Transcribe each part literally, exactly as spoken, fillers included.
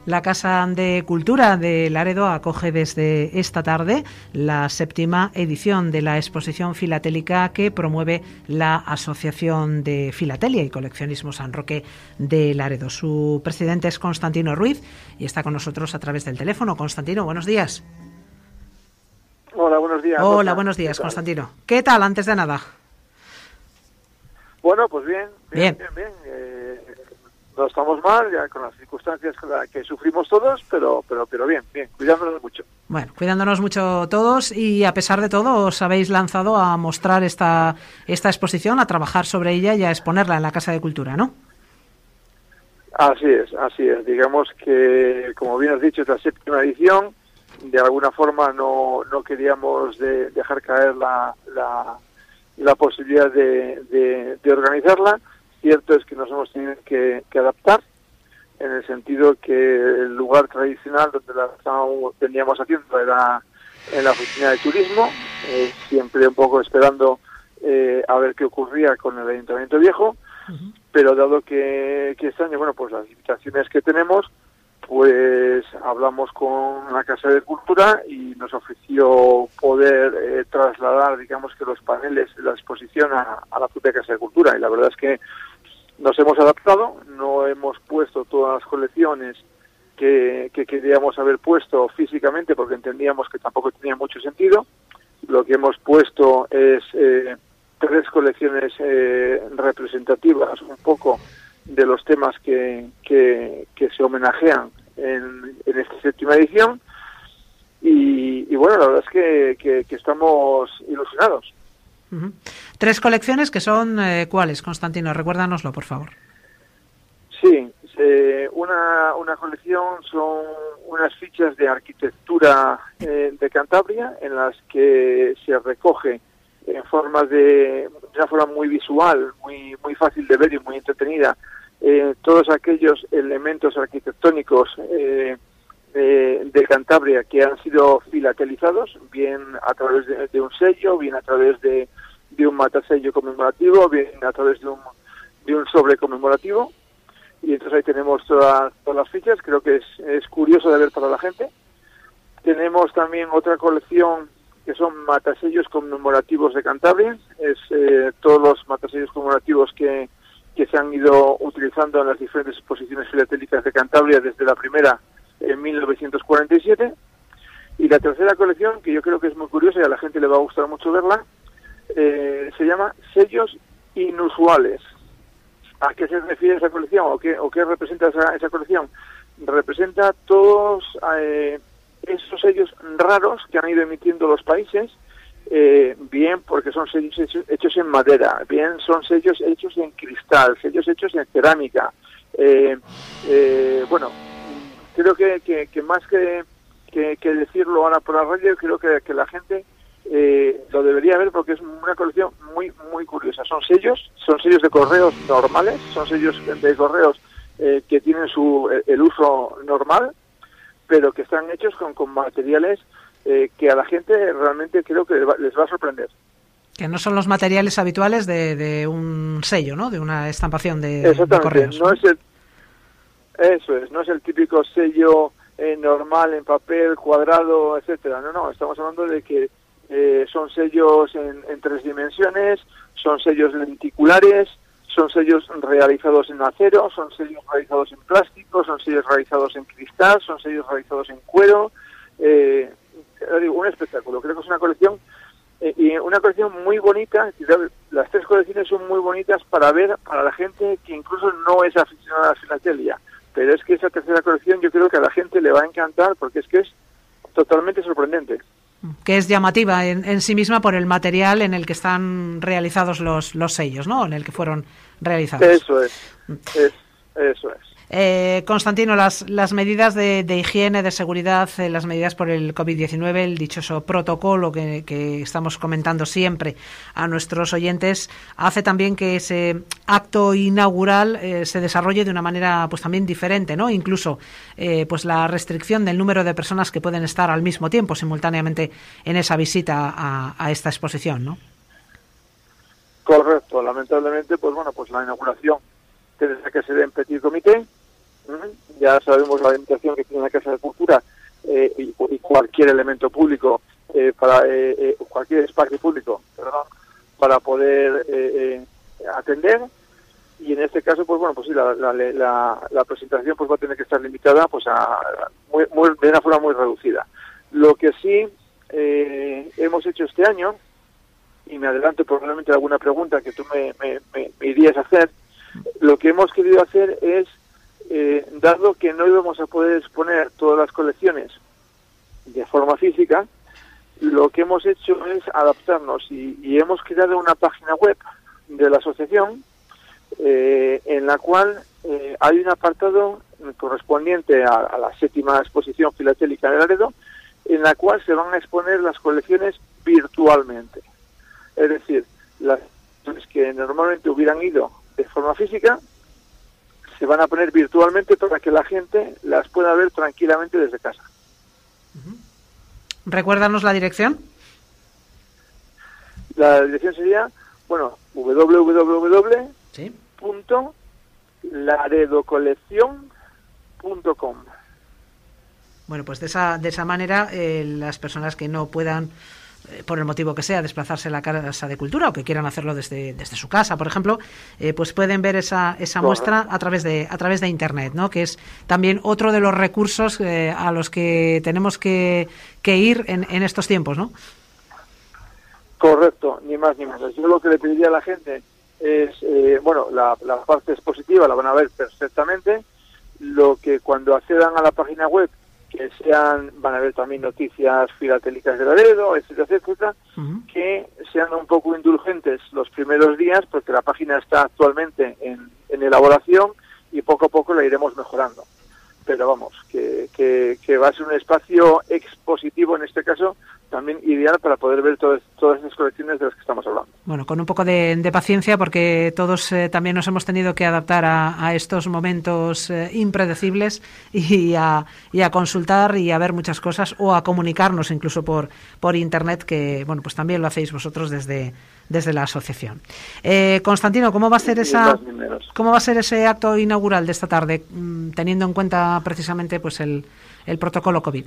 La Casa de Cultura de Laredo acoge desde esta tarde la séptima edición de la exposición filatélica que promueve la Asociación de Filatelia y Coleccionismo San Roque de Laredo. Su presidente es Constantino Ruiz y está con nosotros a través del teléfono. Constantino, buenos días. Hola, buenos días. Hola, Rosa. buenos días, ¿Qué Constantino. ¿Qué tal, antes de nada? Bueno, pues bien, bien, Bien. bien, bien. Eh, no estamos mal, ya con las circunstancias que, la- que sufrimos todos, pero, pero, pero bien, bien, cuidándonos mucho. Bueno, cuidándonos mucho todos y a pesar de todo os habéis lanzado a mostrar esta, esta exposición, a trabajar sobre ella y a exponerla en la Casa de Cultura, ¿no? Así es, así es. Digamos que, como bien has dicho, es la séptima edición. De alguna forma no, no queríamos de- dejar caer la, la, la posibilidad de, de, de organizarla. Cierto es que nos hemos tenido que, que adaptar, en el sentido que el lugar tradicional donde la estábamos- veníamos haciendo era en la oficina de turismo, eh, siempre un poco esperando eh, a ver qué ocurría con el Ayuntamiento Viejo, Uh-huh. pero dado que, que este año, bueno, pues las limitaciones que tenemos, pues hablamos con la Casa de Cultura y nos ofreció poder eh, trasladar, digamos, que los paneles de la exposición a, a la propia Casa de Cultura, y la verdad es que nos hemos adaptado, no hemos puesto todas las colecciones que, que queríamos haber puesto físicamente porque entendíamos que tampoco tenía mucho sentido. Lo que hemos puesto es eh, tres colecciones eh, representativas un poco de los temas que, que, que se homenajean en, en esta séptima edición y, y bueno, la verdad es que, que, que estamos ilusionados. Uh-huh. Tres colecciones que son, eh, ¿cuáles, Constantino? Recuérdanoslo, por favor. Sí, eh, una, una colección son unas fichas de arquitectura eh, de Cantabria en las que se recoge en formas de, de una forma muy visual, muy muy fácil de ver y muy entretenida, eh, todos aquellos elementos arquitectónicos eh, de, de Cantabria que han sido filatelizados, bien a través de, de un sello, bien a través de, de un matasello conmemorativo, bien a través de un, de un sobre conmemorativo. Y entonces ahí tenemos todas, todas las fichas, creo que es, es curioso de ver para la gente. Tenemos también otra colección que son matasellos conmemorativos de Cantabria, es eh, todos los matasellos conmemorativos que, que se han ido utilizando en las diferentes exposiciones filatélicas de Cantabria desde la primera en mil novecientos cuarenta y siete. Y la tercera colección, que yo creo que es muy curiosa y a la gente le va a gustar mucho verla, eh, se llama Sellos Inusuales. ¿A qué se refiere esa colección o qué, o qué representa esa, esa colección? Representa todos eh, esos sellos raros que han ido emitiendo los países, eh, bien porque son sellos hechos, hechos en madera, bien son sellos hechos en cristal, sellos hechos en cerámica. Eh, eh, bueno, creo que, que, que más que, que, que decirlo ahora por la radio, creo que, que la gente Eh, lo debería ver porque es una colección muy muy curiosa. Son sellos, son sellos de correos normales, son sellos de correos eh, que tienen su el uso normal, pero que están hechos con, con materiales eh, que a la gente realmente creo que les va a sorprender. Que no son los materiales habituales de, de un sello, ¿no? De una estampación de, de correos. No es el, eso es, no es el típico sello eh, normal en papel, cuadrado, etcétera. No, no, estamos hablando de que Eh, son sellos en, en tres dimensiones, son sellos lenticulares, son sellos realizados en acero, son sellos realizados en plástico, son sellos realizados en cristal, son sellos realizados en cuero. Eh, digo, un espectáculo. Creo que es una colección eh, y una colección muy bonita. Las tres colecciones son muy bonitas para ver para la gente que incluso no es aficionada a la filatelia, pero es que esa tercera colección yo creo que a la gente le va a encantar porque es que es totalmente sorprendente. Que es llamativa en, en sí misma por el material en el que están realizados los, los sellos, ¿no? En el que fueron realizados. Eso es, es eso es. Eh, Constantino, las, las medidas de, de higiene, de seguridad, eh, las medidas por el covid diecinueve, el dichoso protocolo que, que estamos comentando siempre a nuestros oyentes, hace también que ese acto inaugural eh, se desarrolle de una manera pues también diferente, ¿no? Incluso eh, pues la restricción del número de personas que pueden estar al mismo tiempo, simultáneamente, en esa visita a, a esta exposición, ¿no? Correcto, lamentablemente, pues bueno, pues la inauguración tendrá que ser en petit comité. ¿Mm? Ya sabemos la limitación que tiene la Casa de Cultura eh, y, y cualquier elemento público, eh, para eh, eh, cualquier espacio público, perdón, para poder eh, eh, atender. Y en este caso, pues bueno, pues sí, la, la, la, la presentación pues va a tener que estar limitada pues a muy, muy, de una forma muy reducida. Lo que sí eh, hemos hecho este año, y me adelanto probablemente a alguna pregunta que tú me, me, me, me irías a hacer, lo que hemos querido hacer es, eh, dado que no íbamos a poder exponer todas las colecciones de forma física, lo que hemos hecho es adaptarnos y, y hemos creado una página web de la asociación, Eh, en la cual eh, hay un apartado correspondiente a, a la séptima exposición filatélica de Laredo, en la cual se van a exponer las colecciones virtualmente. Es decir, las que normalmente hubieran ido de forma física se van a poner virtualmente para que la gente las pueda ver tranquilamente desde casa. Recuérdanos la dirección. La dirección sería, bueno, doble u doble u doble u Sí. punto laredocolección punto com. Bueno, pues de esa de esa manera eh, las personas que no puedan, eh, por el motivo que sea, desplazarse a la Casa de Cultura o que quieran hacerlo desde desde su casa, por ejemplo, eh, pues pueden ver esa esa muestra a través de a través de internet, ¿no? Que es también otro de los recursos eh, a los que tenemos que, que ir en, en estos tiempos, ¿no? Correcto, ni más ni menos. Yo lo que le pediría a la gente es, eh, bueno, la, la parte expositiva la van a ver perfectamente, lo que cuando accedan a la página web, que sean, van a ver también noticias filatélicas de Laredo, etcétera, etcétera, uh-huh. que sean un poco indulgentes los primeros días, porque la página está actualmente en, en elaboración y poco a poco la iremos mejorando. Pero vamos, que, que, que va a ser un espacio expositivo en este caso, también ideal para poder ver todas, todas esas colecciones de las que estamos hablando. Bueno, con un poco de, de paciencia, porque todos eh, también nos hemos tenido que adaptar a, a estos momentos eh, impredecibles y a, y a consultar y a ver muchas cosas, o a comunicarnos incluso por, por internet, que bueno, pues también lo hacéis vosotros desde, desde la asociación. Eh, Constantino, ¿cómo va a ser esa, cómo va a ser ese acto inaugural de esta tarde, teniendo en cuenta precisamente pues el, el protocolo COVID?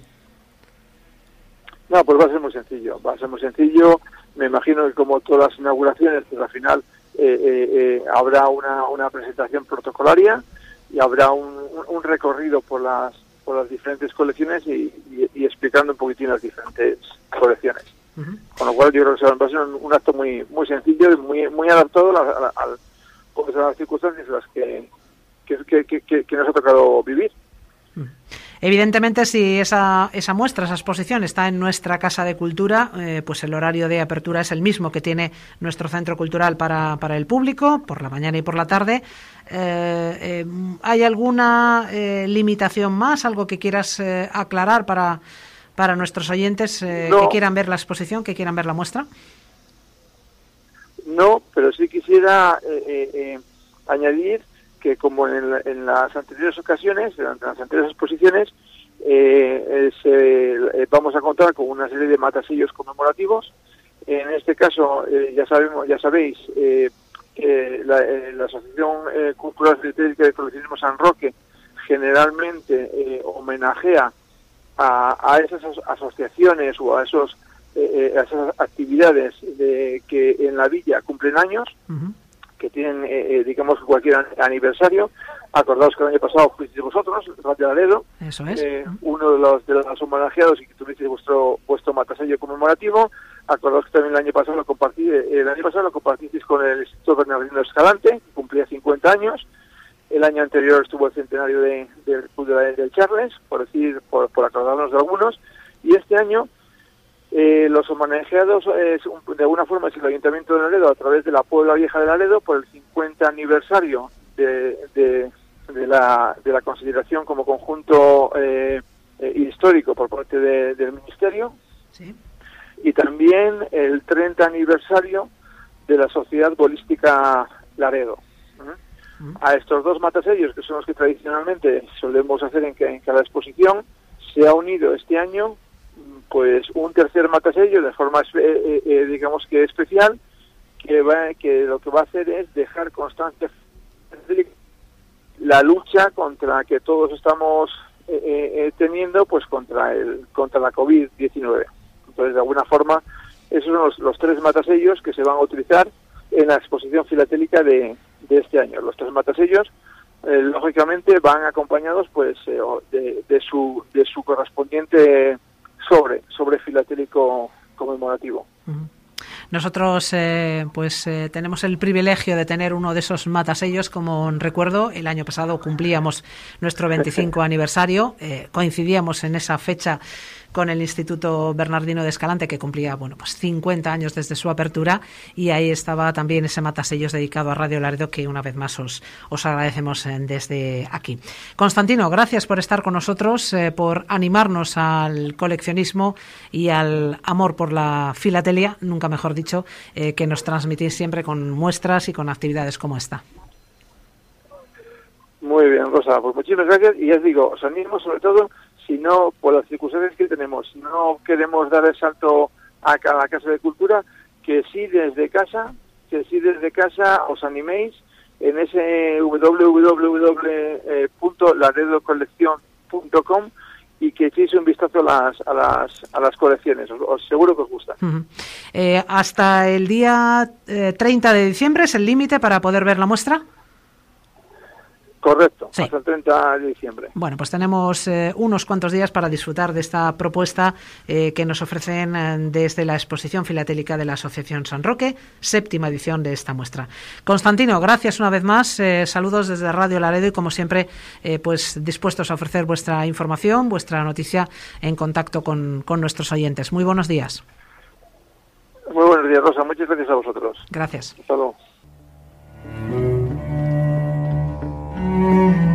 No, pues va a ser muy sencillo, va a ser muy sencillo. Me imagino que como todas las inauguraciones, pues al final eh, eh, eh, habrá una, una presentación protocolaria y habrá un, un recorrido por las por las diferentes colecciones y, y, y explicando un poquitín las diferentes colecciones. Uh-huh. Con lo cual yo creo que va a ser un, un acto muy muy sencillo y muy muy adaptado a, a, a, a las circunstancias en las que, que, que, que, que nos ha tocado vivir. Uh-huh. Evidentemente, si esa, esa muestra, esa exposición está en nuestra Casa de Cultura, eh, pues el horario de apertura es el mismo que tiene nuestro centro cultural para, para el público, por la mañana y por la tarde. Eh, eh, ¿Hay alguna eh, limitación más, algo que quieras eh, aclarar para, para nuestros oyentes eh, no. que quieran ver la exposición, que quieran ver la muestra? No, pero sí quisiera eh, eh, eh, añadir que como en, en las anteriores ocasiones, en las anteriores exposiciones, eh, eh, se, eh, vamos a contar con una serie de matasellos conmemorativos. En este caso, eh, ya sabemos, ya sabéis, eh, que la, eh, la Asociación eh, Cultural Filatélica de Coleccionismo San Roque generalmente eh, homenajea a, a esas asociaciones o a esos eh, a esas actividades de, que en la villa cumplen años. Uh-huh. que tienen, eh, digamos, cualquier aniversario. Acordaos que el año pasado fuisteis vosotros, Radio Laredo, Eso es. eh, uno de los de los homenajeados y que tuvisteis vuestro vuestro matasello conmemorativo. Acordaos que también el año pasado lo compartí, el año pasado lo compartisteis con el Instituto Bernardino Escalante, que cumplía cincuenta años. El año anterior estuvo el centenario de, del Club de la, del Charles, por decir, por, por acordarnos de algunos. Y este año Eh, los homenajeados eh, de alguna forma es el Ayuntamiento de Laredo a través de la Puebla Vieja de Laredo por el cincuenta aniversario de, de, de, la, de la consideración como conjunto eh, eh, histórico por parte de, del Ministerio. Sí. Y también el treinta aniversario de la Sociedad Bolística Laredo. ¿Mm? ¿Mm? A estos dos matasellos, que son los que tradicionalmente solemos hacer en, en cada exposición, se ha unido este año pues un tercer matasello de forma eh, eh, digamos que especial, que va que lo que va a hacer es dejar constancia la lucha contra que todos estamos eh, eh, teniendo, pues contra el contra la COVID diecinueve. Entonces, de alguna forma, esos son los, los tres matasellos que se van a utilizar en la exposición filatélica de, de este año. Los tres matasellos, eh, lógicamente, van acompañados pues eh, de, de su de su correspondiente sobre, sobre filatélico conmemorativo. Uh-huh. Nosotros eh, pues eh, tenemos el privilegio de tener uno de esos matasellos. Como recuerdo, el año pasado cumplíamos nuestro veinticinco aniversario, eh, coincidíamos en esa fecha con el Instituto Bernardino de Escalante, que cumplía bueno pues cincuenta años desde su apertura, y ahí estaba también ese matasellos dedicado a Radio Laredo, que una vez más os, os agradecemos eh, desde aquí. Constantino, gracias por estar con nosotros, eh, por animarnos al coleccionismo y al amor por la filatelia, nunca mejor dicho, eh, que nos transmitís siempre con muestras y con actividades como esta. Muy bien, Rosa, pues muchísimas gracias, y ya os digo, os animo sobre todo, si no, por las circunstancias que tenemos, si no queremos dar el salto a la Casa de Cultura, que sí desde casa, que sí desde casa os animéis en ese doble u doble u doble u punto laredo colección punto com y que echéis un vistazo a las a las a las colecciones, os, os seguro que os gusta. Uh-huh. Eh, hasta el día eh, treinta de diciembre es el límite para poder ver la muestra. Correcto, sí. Hasta el treinta de diciembre. Bueno, pues tenemos eh, unos cuantos días para disfrutar de esta propuesta eh, que nos ofrecen eh, desde la exposición filatélica de la Asociación San Roque, séptima edición de esta muestra. Constantino, gracias una vez más, eh, saludos desde Radio Laredo y como siempre, eh, pues dispuestos a ofrecer vuestra información, vuestra noticia en contacto con, con nuestros oyentes. Muy buenos días. Muy buenos días, Rosa, muchas gracias a vosotros. Gracias. Hasta luego. Thank you.